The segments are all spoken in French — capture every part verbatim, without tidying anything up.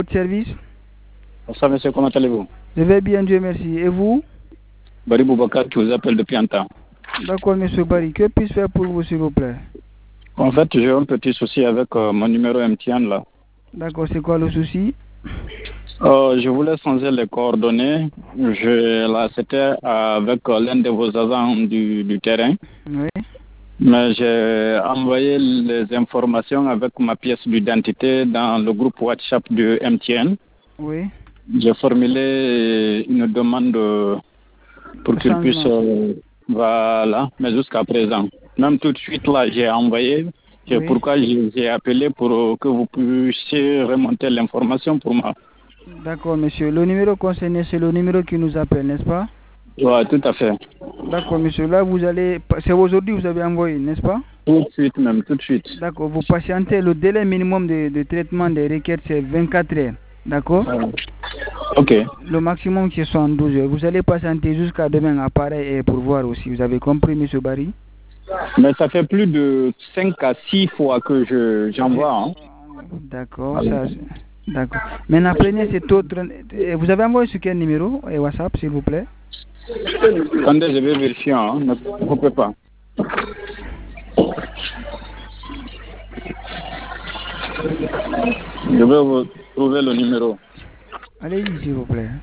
votre service? Bonsoir monsieur, comment allez-vous? Je vais bien, Dieu merci. Et vous? Barry Boubacar qui vous appelle depuis un temps. D'accord, monsieur Barry. Que puis-je faire pour vous, s'il vous plaît? En fait, j'ai un petit souci avec euh, mon numéro M T N là. D'accord, c'est quoi le souci? Euh, je voulais changer les coordonnées. Je, là, c'était avec euh, l'un de vos agents du, du terrain. Oui. Mais j'ai envoyé les informations avec ma pièce d'identité dans le groupe WhatsApp du M T N. Oui. J'ai formulé une demande pour qu'il puisse... Euh, voilà, mais jusqu'à présent. Même tout de suite, là, j'ai envoyé. C'est Oui. pourquoi j'ai appelé pour que vous puissiez remonter l'information pour moi. D'accord, monsieur. Le numéro concerné, c'est le numéro qui nous appelle, n'est-ce pas? Oui, tout à fait. D'accord, monsieur. Là, vous allez... C'est aujourd'hui que vous avez envoyé, n'est-ce pas? Tout de suite même, tout de suite. D'accord. Vous patientez. Le délai minimum de, de traitement des requêtes, c'est vingt-quatre heures. D'accord? Euh, ok. Le maximum, c'est soixante-douze heures. Vous allez patienter jusqu'à demain à pareil et pour voir aussi. Vous avez compris, monsieur Barry? Mais ça fait plus de cinq à six fois que je j'envoie. Hein. D'accord, ça... D'accord. Maintenant, prenez cet autre... Vous avez envoyé sur quel numéro et WhatsApp, s'il vous plaît? Attendez, je vais vérifier, hein. Ne vous coupez pas. Je vais vous trouver le numéro. Allez-y, s'il vous plaît.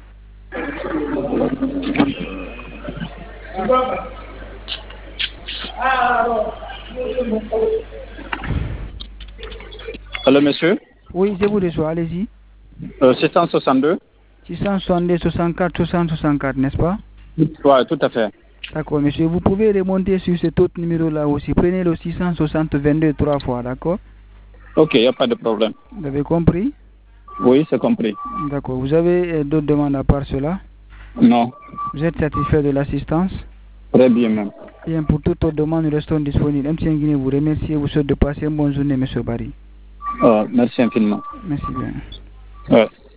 Allô, monsieur? Oui, je vous reçois, allez-y. Euh, six cent soixante-deux. six cent soixante-deux, soixante-quatre, soixante, soixante-quatre, n'est-ce pas? Oui, tout à fait. D'accord, monsieur. Vous pouvez remonter sur cet autre numéro-là aussi. Prenez le six cent soixante, vingt-deux, trois fois, d'accord? Ok, il n'y a pas de problème. Vous avez compris? Oui, c'est compris. D'accord. Vous avez euh, d'autres demandes à part cela? Non. Vous êtes satisfait de l'assistance? Très bien, même. Bien, pour toutes vos demandes, nous restons disponibles. M T N Guinée vous remercie et vous souhaite de passer une bonne journée, monsieur Barry. Oh, merci infiniment. Merci bien. Ouais.